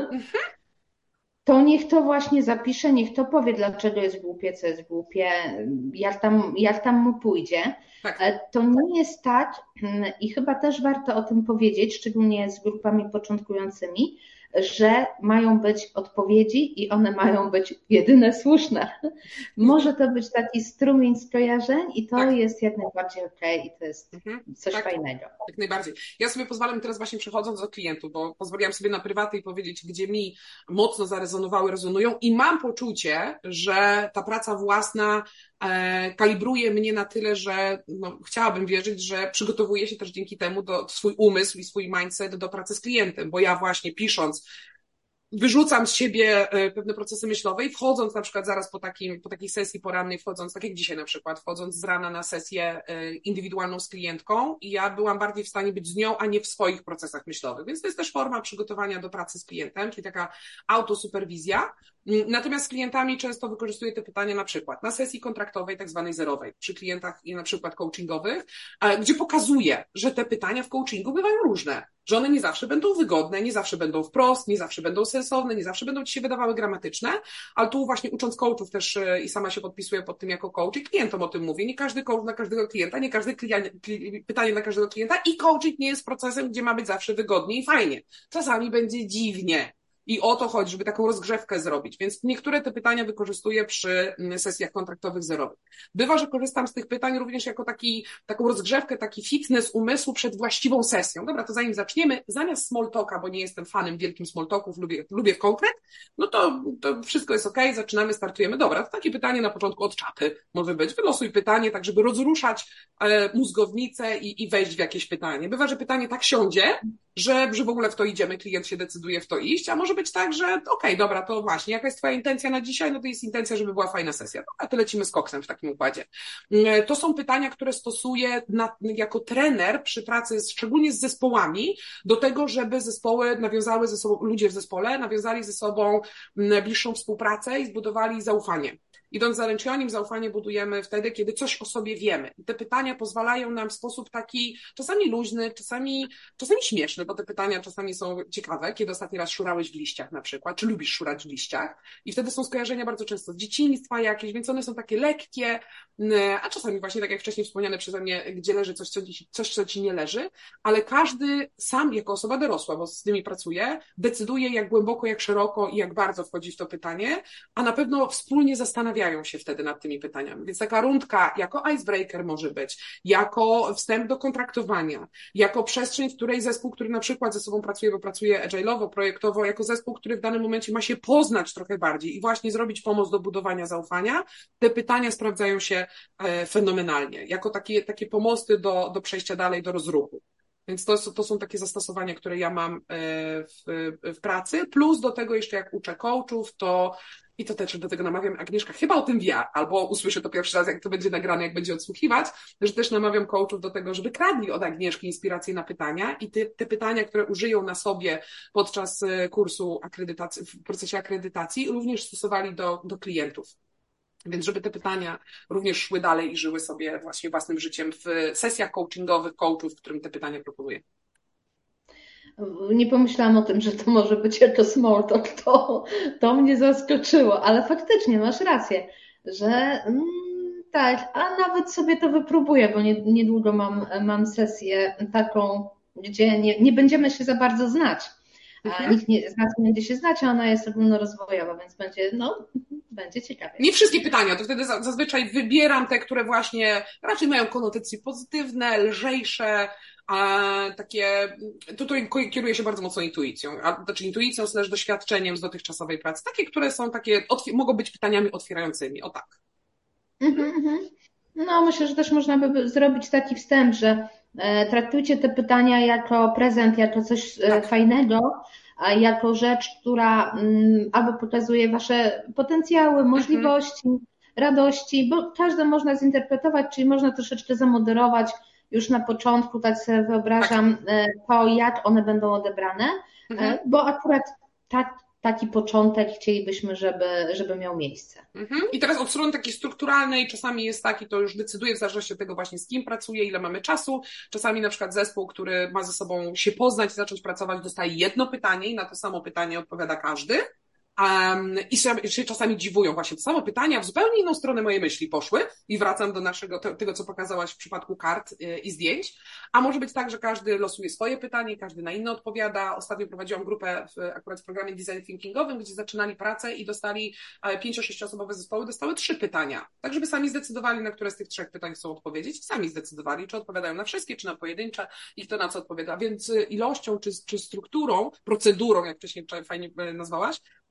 To niech to właśnie zapisze, niech to powie, dlaczego jest głupie, co jest głupie, jak tam mu pójdzie. Tak. To nie jest tak i chyba też warto o tym powiedzieć, szczególnie z grupami początkującymi, że mają być odpowiedzi i one mają być jedyne słuszne. Może to być taki strumień skojarzeń i to jest jak najbardziej okej, i to jest coś fajnego. Jak najbardziej. Ja sobie pozwalam teraz właśnie przechodząc do klientów, bo pozwoliłam sobie na prywatę i powiedzieć, gdzie mi mocno rezonują i mam poczucie, że ta praca własna kalibruje mnie na tyle, że chciałabym wierzyć, że przygotowuję się też dzięki temu swój umysł i swój mindset do pracy z klientem, bo ja właśnie pisząc wyrzucam z siebie pewne procesy myślowe i wchodząc na przykład zaraz po takiej sesji porannej, wchodząc, tak jak dzisiaj na przykład, wchodząc z rana na sesję indywidualną z klientką i ja byłam bardziej w stanie być z nią, a nie w swoich procesach myślowych. Więc to jest też forma przygotowania do pracy z klientem, czyli taka autosuperwizja. Natomiast z klientami często wykorzystuję te pytania na przykład na sesji kontraktowej, tak zwanej zerowej, przy klientach i na przykład coachingowych, gdzie pokazuję, że te pytania w coachingu bywają różne, że one nie zawsze będą wygodne, nie zawsze będą wprost, nie zawsze będą sensowne, nie zawsze będą ci się wydawały gramatyczne, ale tu właśnie ucząc coachów też i sama się podpisuję pod tym jako coach i klientom o tym mówię. Nie każdy coach na każdego klienta, nie każde pytanie na każdego klienta i coaching nie jest procesem, gdzie ma być zawsze wygodnie i fajnie. Czasami będzie dziwnie. I o to chodzi, żeby taką rozgrzewkę zrobić. Więc niektóre te pytania wykorzystuję przy sesjach kontraktowych zerowych. Bywa, że korzystam z tych pytań również jako taką rozgrzewkę, taki fitness umysłu przed właściwą sesją. Dobra, to zanim zaczniemy, zamiast small talka, bo nie jestem fanem wielkim small talków, lubię konkret, no to wszystko jest okej, zaczynamy, startujemy. Dobra, to takie pytanie na początku od czapy może być. Wylosuj pytanie, tak żeby rozruszać mózgownicę i wejść w jakieś pytanie. Bywa, że pytanie tak siądzie, że w ogóle w to idziemy, klient się decyduje w to iść, a może być tak, że okej, dobra, to właśnie, jaka jest twoja intencja na dzisiaj? No to jest intencja, żeby była fajna sesja. Dobra, to lecimy z koksem w takim układzie. To są pytania, które stosuję jako trener przy pracy, szczególnie z zespołami, do tego, żeby zespoły nawiązały ze sobą, ludzie w zespole nawiązali ze sobą bliższą współpracę i zbudowali zaufanie. Idąc za ręczioniem, zaufanie budujemy wtedy, kiedy coś o sobie wiemy. I te pytania pozwalają nam w sposób taki czasami luźny, czasami śmieszny, bo te pytania czasami są ciekawe. Kiedy ostatni raz szurałeś w liściach na przykład, czy lubisz szurać w liściach? I wtedy są skojarzenia bardzo często z dzieciństwa jakieś, więc one są takie lekkie, a czasami właśnie, tak jak wcześniej wspomniane przeze mnie, gdzie leży coś, co ci nie leży, ale każdy sam jako osoba dorosła, bo z tymi pracuje, decyduje jak głęboko, jak szeroko i jak bardzo wchodzi w to pytanie, a na pewno wspólnie zastanawiają się wtedy nad tymi pytaniami. Więc taka rundka jako icebreaker może być, jako wstęp do kontraktowania, jako przestrzeń, w której zespół, który na przykład ze sobą pracuje, bo pracuje agile'owo, projektowo, jako zespół, który w danym momencie ma się poznać trochę bardziej i właśnie zrobić pomoc do budowania zaufania, te pytania sprawdzają się fenomenalnie, jako takie pomosty do przejścia dalej, do rozruchu. Więc to są takie zastosowania, które ja mam w pracy, plus do tego jeszcze jak uczę coachów, i to też do tego namawiam, Agnieszka chyba o tym wie, albo usłyszę to pierwszy raz, jak to będzie nagrane, jak będzie odsłuchiwać, że też namawiam coachów do tego, żeby kradli od Agnieszki inspiracje na pytania i te pytania, które użyją na sobie podczas kursu akredytacji, w procesie akredytacji, również stosowali do klientów. Więc żeby te pytania również szły dalej i żyły sobie właśnie własnym życiem w sesjach coachingowych coachów, w którym te pytania proponuję. Nie pomyślałam o tym, że to może być jako small talk, to mnie zaskoczyło, ale faktycznie masz rację, że tak, a nawet sobie to wypróbuję, bo niedługo mam sesję taką, gdzie nie będziemy się za bardzo znać. Nikt z nas nie będzie się znać, a ona jest ogólnorozwojowa, więc będzie ciekawie. Nie wszystkie pytania, to wtedy zazwyczaj wybieram te, które właśnie raczej mają konotacje pozytywne, lżejsze, takie, tutaj kieruję się bardzo mocno intuicją, znaczy intuicją / doświadczeniem z dotychczasowej pracy, takie, które są takie, mogą być pytaniami otwierającymi, o tak. No, myślę, że też można by zrobić taki wstęp, że traktujcie te pytania jako prezent, jako coś fajnego, jako rzecz, która albo pokazuje wasze potencjały, możliwości, radości, bo każde można zinterpretować, czyli można troszeczkę zamoderować już na początku, tak sobie wyobrażam, to, jak one będą odebrane, bo akurat taki początek chcielibyśmy, żeby miał miejsce. I teraz od strony takiej strukturalnej czasami jest taki, to już decyduje w zależności od tego właśnie z kim pracuję, ile mamy czasu. Czasami na przykład zespół, który ma ze sobą się poznać i zacząć pracować, dostaje jedno pytanie i na to samo pytanie odpowiada każdy. I się czasami dziwują właśnie te same pytania, w zupełnie inną stronę moje myśli poszły i wracam do tego, co pokazałaś w przypadku kart i zdjęć, a może być tak, że każdy losuje swoje pytanie, każdy na inne odpowiada. Ostatnio prowadziłam grupę akurat w programie design thinkingowym, gdzie zaczynali pracę i dostali 5-6-osobowe zespoły, dostały 3 pytania, tak żeby sami zdecydowali, na które z tych 3 pytań chcą odpowiedzieć i sami zdecydowali, czy odpowiadają na wszystkie, czy na pojedyncze i kto na co odpowiada, więc ilością, czy strukturą, procedurą, jak wcześniej fajnie nazwałaś,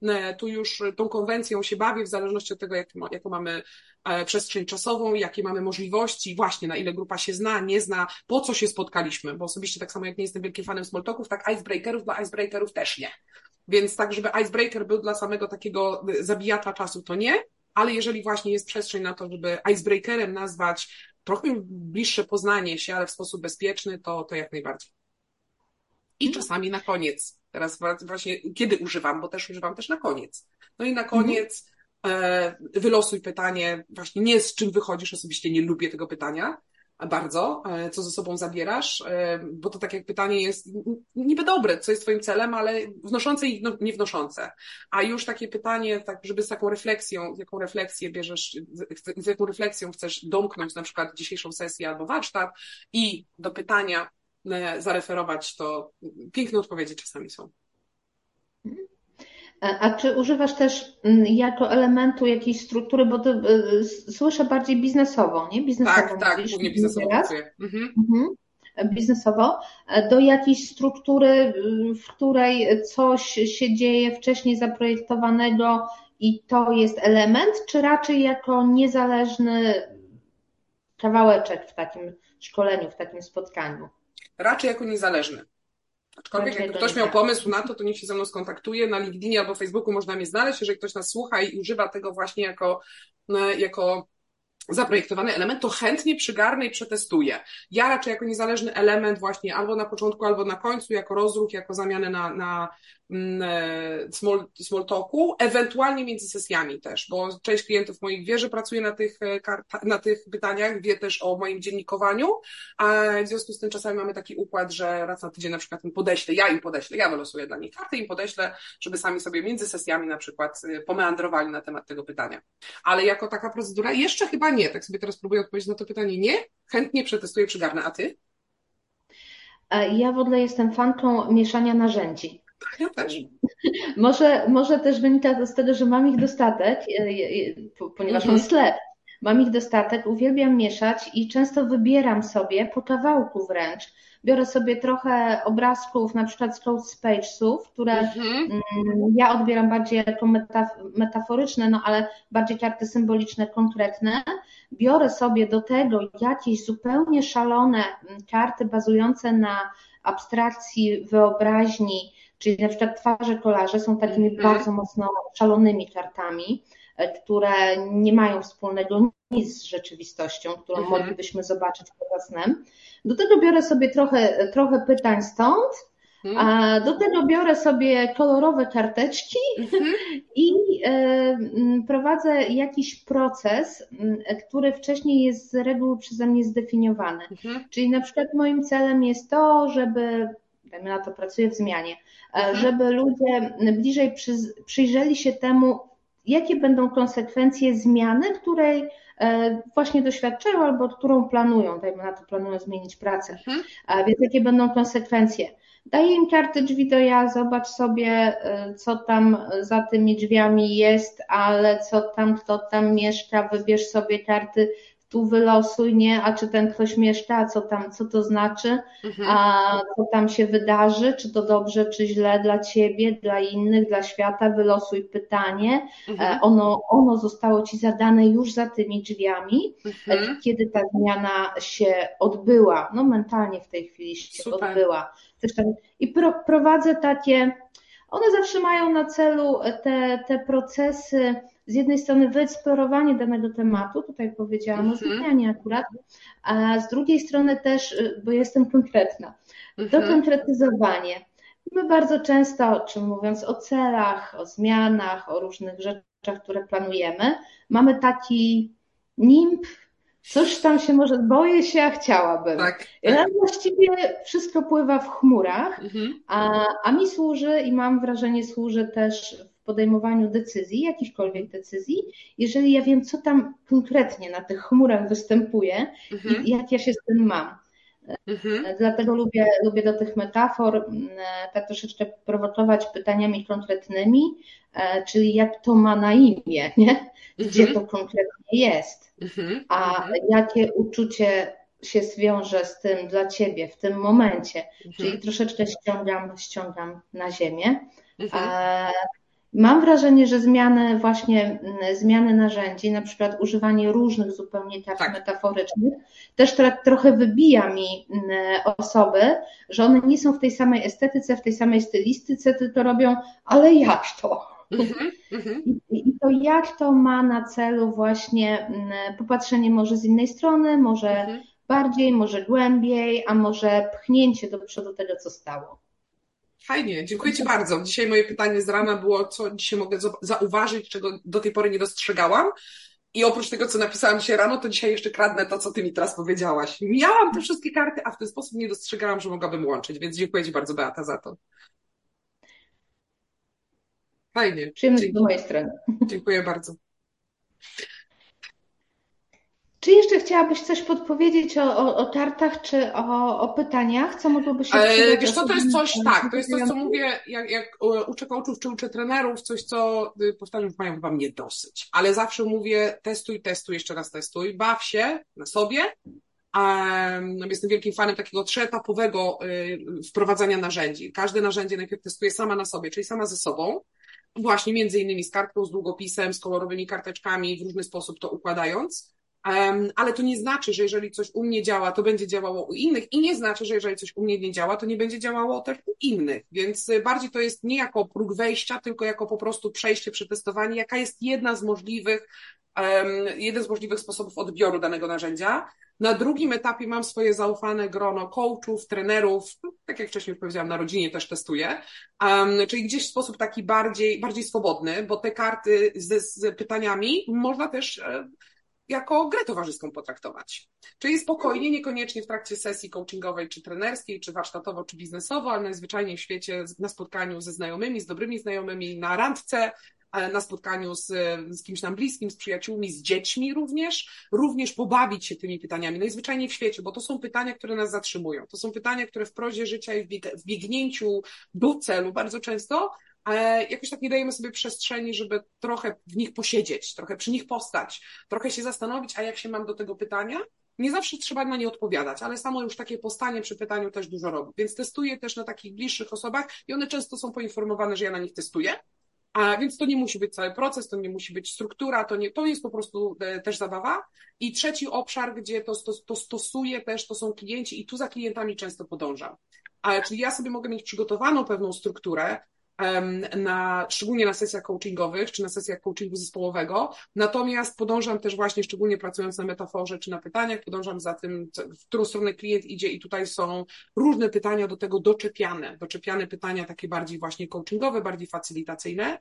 Tu już tą konwencją się bawię w zależności od tego, jaką mamy przestrzeń czasową, jakie mamy możliwości, właśnie na ile grupa się zna, nie zna, po co się spotkaliśmy, bo osobiście tak samo jak nie jestem wielkim fanem small talków, tak icebreakerów dla icebreakerów też nie. Więc tak, żeby icebreaker był dla samego takiego zabijacza czasu, to nie, ale jeżeli właśnie jest przestrzeń na to, żeby icebreakerem nazwać trochę bliższe poznanie się, ale w sposób bezpieczny, to jak najbardziej. I czasami na koniec. Teraz właśnie kiedy używam, bo też używam też na koniec. No i na koniec wylosuj pytanie, właśnie nie z czym wychodzisz, osobiście nie lubię tego pytania bardzo, co ze sobą zabierasz, bo to tak jak pytanie jest niby dobre, co jest twoim celem, ale wnoszące i nie wnoszące. A już takie pytanie, tak, żeby z taką refleksją, jaką refleksję bierzesz, z jaką refleksją chcesz domknąć na przykład dzisiejszą sesję albo warsztat i do pytania zareferować, to piękne odpowiedzi czasami są. A czy używasz też jako elementu jakiejś struktury, bo ty słyszę bardziej biznesową, nie? Biznesowo Tak, mówisz. głównie biznesowo pracuję. Biznesowo, do jakiejś struktury, w której coś się dzieje wcześniej zaprojektowanego i to jest element, czy raczej jako niezależny kawałeczek w takim szkoleniu, w takim spotkaniu? Raczej jako niezależny. Aczkolwiek jakby ktoś miał pomysł na to niech się ze mną skontaktuje. Na LinkedInie albo Facebooku można mnie znaleźć. Jeżeli ktoś nas słucha i używa tego właśnie jako zaprojektowany element, to chętnie przygarnę i przetestuję. Ja raczej jako niezależny element właśnie albo na początku, albo na końcu, jako rozruch, jako zamianę na small talku, ewentualnie między sesjami też, bo część klientów moich wie, że pracuję na tych pytaniach, wie też o moim dziennikowaniu, a w związku z tym czasami mamy taki układ, że raz na tydzień na przykład ja wylosuję dla nich karty i im podeślę, żeby sami sobie między sesjami na przykład pomeandrowali na temat tego pytania. Ale jako taka procedura jeszcze chyba nie, tak sobie teraz próbuję odpowiedzieć na to pytanie, nie, chętnie przetestuję, przygarnę, a ty? Ja w ogóle jestem fanką mieszania narzędzi. Ja też. Może też wynika to z tego, że mam ich dostatek, ponieważ mam sklep. Mam ich dostatek, uwielbiam mieszać i często wybieram sobie po kawałku wręcz. Biorę sobie trochę obrazków, na przykład z Close Pagesów, które ja odbieram bardziej jako metaforyczne, no ale bardziej karty symboliczne, konkretne. Biorę sobie do tego jakieś zupełnie szalone karty bazujące na abstrakcji, wyobraźni, czyli na przykład twarze kolaże są takimi bardzo mocno szalonymi kartami, które nie mają wspólnego nic z rzeczywistością, którą moglibyśmy zobaczyć poza snem. Do tego biorę sobie trochę pytań stąd, a do tego biorę sobie kolorowe karteczki i prowadzę jakiś proces, który wcześniej jest z reguły przeze mnie zdefiniowany. Czyli na przykład moim celem jest to, żeby, dajmy na to, pracuję w zmianie, żeby ludzie bliżej przyjrzeli się temu, jakie będą konsekwencje zmiany, której właśnie doświadczają albo którą planują, dajmy na to, planują zmienić pracę. A więc jakie będą konsekwencje? Daję im karty drzwi do ja, zobacz sobie, co tam za tymi drzwiami jest, ale kto tam mieszka, wybierz sobie karty, tu wylosuj, nie, a czy ten ktoś mieszka, a co to znaczy, a co tam się wydarzy, czy to dobrze, czy źle dla ciebie, dla innych, dla świata, wylosuj pytanie, ono zostało ci zadane już za tymi drzwiami, kiedy ta zmiana się odbyła, no mentalnie w tej chwili się odbyła. I prowadzę takie, one zawsze mają na celu te procesy, z jednej strony wyeksplorowanie danego tematu, tutaj powiedziałam o zmianie akurat, a z drugiej strony też, bo jestem konkretna, dokonkretyzowanie. My bardzo często, czy mówiąc o celach, o zmianach, o różnych rzeczach, które planujemy, mamy taki nimb, coś tam się może, boję się, a chciałabym. Tak. Właściwie wszystko pływa w chmurach, a mi służy i mam wrażenie służy też w podejmowaniu decyzji, jakichkolwiek decyzji, jeżeli ja wiem, co tam konkretnie na tych chmurach występuje i jak ja się z tym mam. Dlatego lubię do tych metafor tak troszeczkę prowokować pytaniami konkretnymi, czyli jak to ma na imię, nie? Gdzie to konkretnie jest, a jakie uczucie się zwiąże z tym dla ciebie w tym momencie, czyli troszeczkę ściągam na ziemię. Mam wrażenie, że zmiany narzędzi, na przykład używanie różnych zupełnie tarcz Tak. metaforycznych, też trochę wybija mi osoby, że one nie są w tej samej estetyce, w tej samej stylistyce, tylko robią, ale jak to? Mhm, mhm. I to jak to ma na celu właśnie popatrzenie może z innej strony, może Mhm. bardziej, może głębiej, a może pchnięcie do przodu tego, co stało. Fajnie, dziękuję Ci bardzo. Dzisiaj moje pytanie z rana było, co dzisiaj mogę zauważyć, czego do tej pory nie dostrzegałam. I oprócz tego, co napisałam się rano, to dzisiaj jeszcze kradnę to, co Ty mi teraz powiedziałaś. Miałam te wszystkie karty, a w ten sposób nie dostrzegałam, że mogłabym łączyć, więc dziękuję Ci bardzo, Beata, za to. Fajnie, Przyjemność do dzięki. mojej strony. Dziękuję bardzo. Czy jeszcze chciałabyś coś podpowiedzieć o tartach, czy o pytaniach, co mogłoby się przydać Wiesz co, to osobom jest coś, tak, to jest coś, co słuchającym? mówię, jak uczę coachów, czy uczę trenerów, coś, co powtarzam, już mają chyba mnie dosyć, ale zawsze mówię, testuj, testuj, jeszcze raz testuj, baw się na sobie. Jestem wielkim fanem takiego trzyetapowego wprowadzania narzędzi. Każde narzędzie najpierw testuję sama na sobie, czyli sama ze sobą, właśnie między innymi z kartką, z długopisem, z kolorowymi karteczkami, w różny sposób to układając. Ale to nie znaczy, że jeżeli coś u mnie działa, to będzie działało u innych i nie znaczy, że jeżeli coś u mnie nie działa, to nie będzie działało też u innych. Więc bardziej to jest nie jako próg wejścia, tylko jako po prostu przejście, przetestowanie, jaka jest jeden z możliwych sposobów odbioru danego narzędzia. Na drugim etapie mam swoje zaufane grono coachów, trenerów, tak jak wcześniej już powiedziałam, na rodzinie też testuję, czyli gdzieś w sposób taki bardziej swobodny, bo te karty z pytaniami można też jako grę towarzyską potraktować. Czyli spokojnie, niekoniecznie w trakcie sesji coachingowej, czy trenerskiej, czy warsztatowo, czy biznesowo, ale najzwyczajniej w świecie na spotkaniu ze znajomymi, z dobrymi znajomymi, na randce, na spotkaniu z kimś nam bliskim, z przyjaciółmi, z dziećmi również pobawić się tymi pytaniami, najzwyczajniej w świecie, bo to są pytania, które nas zatrzymują. To są pytania, które w prozie życia i w biegnięciu do celu bardzo często jakoś tak nie dajemy sobie przestrzeni, żeby trochę w nich posiedzieć, trochę przy nich postać, trochę się zastanowić, a jak się mam do tego pytania. Nie zawsze trzeba na nie odpowiadać, ale samo już takie postanie przy pytaniu też dużo robi. Więc testuję też na takich bliższych osobach i one często są poinformowane, że ja na nich testuję. Więc to nie musi być cały proces, to nie musi być struktura, to jest po prostu też zabawa. I trzeci obszar, gdzie to stosuję też, to są klienci i tu za klientami często podążam. Czyli ja sobie mogę mieć przygotowaną pewną strukturę, szczególnie na sesjach coachingowych, czy na sesjach coachingu zespołowego. Natomiast podążam też właśnie, szczególnie pracując na metaforze, czy na pytaniach, podążam za tym, w którą stronę klient idzie i tutaj są różne pytania do tego doczepiane pytania takie bardziej właśnie coachingowe, bardziej facylitacyjne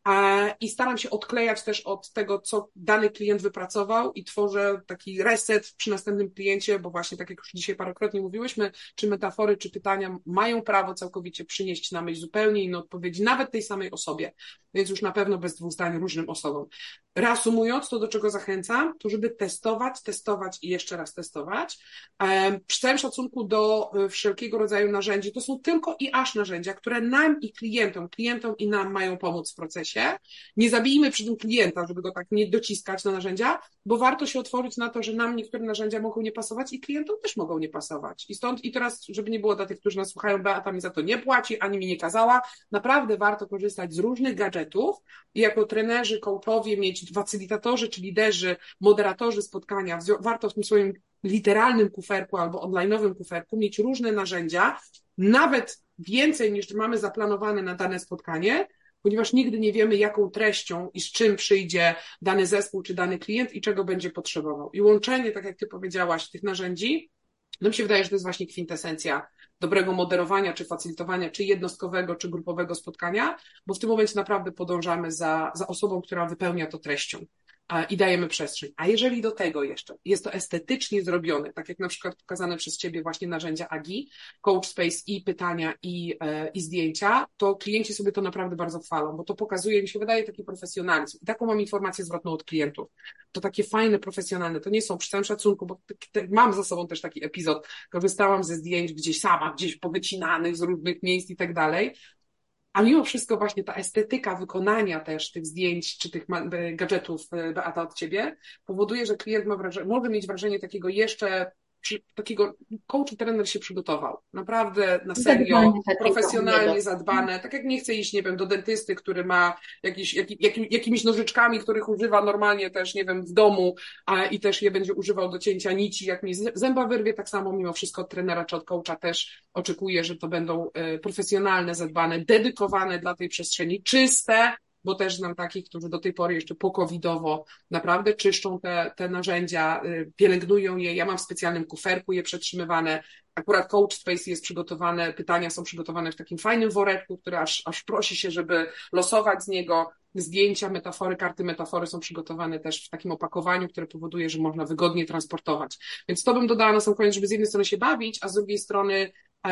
i staram się odklejać też od tego, co dany klient wypracował i tworzę taki reset przy następnym kliencie, bo właśnie tak jak już dzisiaj parokrotnie mówiłyśmy, czy metafory, czy pytania mają prawo całkowicie przynieść na myśl zupełnie inne odpowiedzi, nawet tej samej osobie, więc już na pewno bez dwóch zdań różnym osobom. Reasumując, to do czego zachęcam, to żeby testować i jeszcze raz testować. Przy całym szacunku do wszelkiego rodzaju narzędzi, to są tylko i aż narzędzia, które nam i klientom i nam mają pomóc w procesie. Nie zabijmy przy tym klienta, żeby go tak nie dociskać na narzędzia, bo warto się otworzyć na to, że nam niektóre narzędzia mogą nie pasować i klientom też mogą nie pasować. I teraz, żeby nie było dla tych, którzy nas słuchają, Beata mi za to nie płaci, ani mi nie kazała, naprawdę warto korzystać z różnych gadżetów i jako trenerzy, coachowie mieć facylitatorzy, czy liderzy, moderatorzy spotkania, warto w tym swoim literalnym kuferku albo online'owym kuferku mieć różne narzędzia, nawet więcej niż mamy zaplanowane na dane spotkanie, ponieważ nigdy nie wiemy, jaką treścią i z czym przyjdzie dany zespół czy dany klient i czego będzie potrzebował. I łączenie, tak jak Ty powiedziałaś, tych narzędzi, no mi się wydaje, że to jest właśnie kwintesencja dobrego moderowania, czy facylitowania, czy jednostkowego, czy grupowego spotkania, bo w tym momencie naprawdę podążamy za osobą, która wypełnia to treścią i dajemy przestrzeń. A jeżeli do tego jeszcze jest to estetycznie zrobione, tak jak na przykład pokazane przez Ciebie właśnie narzędzia Agi, Coach Space i pytania i zdjęcia, to klienci sobie to naprawdę bardzo chwalą, bo to pokazuje, mi się wydaje, taki profesjonalizm. I taką mam informację zwrotną od klientów. To takie fajne, profesjonalne, to nie są przy całym szacunku, bo mam za sobą też taki epizod, korzystałam ze zdjęć gdzieś sama, gdzieś powycinanych z różnych miejsc i tak dalej, a mimo wszystko właśnie ta estetyka wykonania też tych zdjęć czy tych gadżetów, Beata, od Ciebie powoduje, że klient może mieć wrażenie takiego jeszcze takiego coach i trener się przygotował. Naprawdę na Zadbanie serio, takiego profesjonalnie niego. zadbane. Tak jak nie chce iść, nie wiem, do dentysty, który ma jakimiś nożyczkami, których używa normalnie też, nie wiem, w domu, i też je będzie używał do cięcia nici, jak mi zęba wyrwie, tak samo mimo wszystko od trenera czy od coacha też oczekuję, że to będą profesjonalne, zadbane, dedykowane dla tej przestrzeni, czyste, bo też znam takich, którzy do tej pory jeszcze po-covidowo naprawdę czyszczą te narzędzia, pielęgnują je. Ja mam w specjalnym kuferku je przetrzymywane. Akurat Coach Space jest przygotowane, pytania są przygotowane w takim fajnym woreczku, który aż prosi się, żeby losować z niego. Zdjęcia, metafory, karty metafory są przygotowane też w takim opakowaniu, które powoduje, że można wygodnie transportować. Więc to bym dodała na sam koniec, żeby z jednej strony się bawić, a z drugiej strony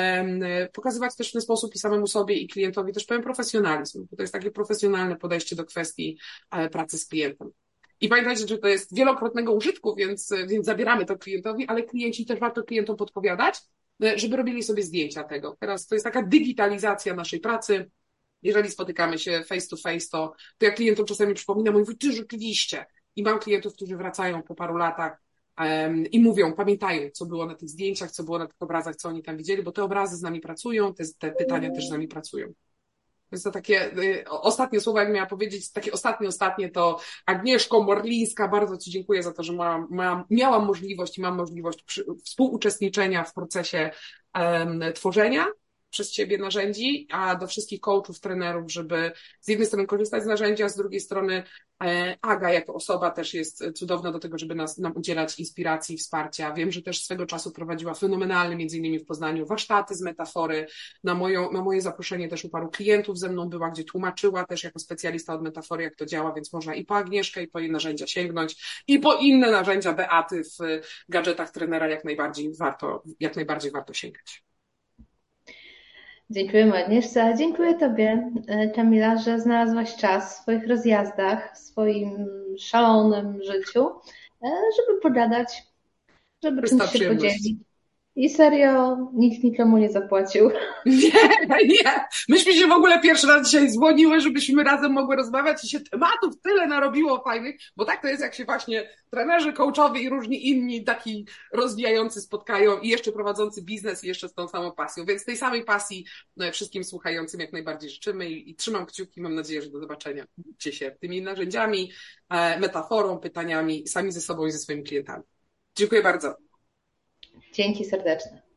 pokazywać też w ten sposób i samemu sobie i klientowi też pewien profesjonalizm, bo to jest takie profesjonalne podejście do kwestii pracy z klientem. I pamiętajcie, że to jest wielokrotnego użytku, więc zabieramy to klientowi, ale klienci też warto klientom podpowiadać, żeby robili sobie zdjęcia tego. Teraz to jest taka digitalizacja naszej pracy. Jeżeli spotykamy się face to face, to ja klientom czasami przypominam, mówię, ty rzeczywiście. I mam klientów, którzy wracają po paru latach i mówią, pamiętają, co było na tych zdjęciach, co było na tych obrazach, co oni tam widzieli, bo te obrazy z nami pracują, te pytania też z nami pracują. Więc to takie ostatnie słowa, jak miała powiedzieć, takie ostatnie to Agnieszko Morlińska, bardzo Ci dziękuję za to, że miałam możliwość i mam możliwość współuczestniczenia w procesie tworzenia przez Ciebie narzędzi, a do wszystkich coachów, trenerów, żeby z jednej strony korzystać z narzędzia, z drugiej strony Aga jako osoba też jest cudowna do tego, żeby nam udzielać inspiracji, wsparcia. Wiem, że też swego czasu prowadziła fenomenalne, między innymi w Poznaniu, warsztaty z metafory. Na moje zaproszenie też u paru klientów ze mną była, gdzie tłumaczyła też jako specjalista od metafory, jak to działa, więc można i po Agnieszkę, i po jej narzędzia sięgnąć, i po inne narzędzia Beaty w gadżetach trenera jak najbardziej warto sięgać. Dziękujemy Agnieszce, a dziękuję Tobie, Kamila, że znalazłaś czas w swoich rozjazdach, w swoim szalonym życiu, żeby pogadać, żeby czymś się podzielić. I serio, nikt nikomu nie zapłacił. Nie. Myśmy się w ogóle pierwszy raz dzisiaj dzwoniły, żebyśmy razem mogły rozmawiać i się tematów tyle narobiło fajnych, bo tak to jest, jak się właśnie trenerzy, coachowie i różni inni taki rozwijający spotkają i jeszcze prowadzący biznes i jeszcze z tą samą pasją. Więc tej samej pasji wszystkim słuchającym jak najbardziej życzymy i trzymam kciuki. Mam nadzieję, że do zobaczenia się tymi narzędziami, metaforą, pytaniami sami ze sobą i ze swoimi klientami. Dziękuję bardzo. Dzięki serdeczne.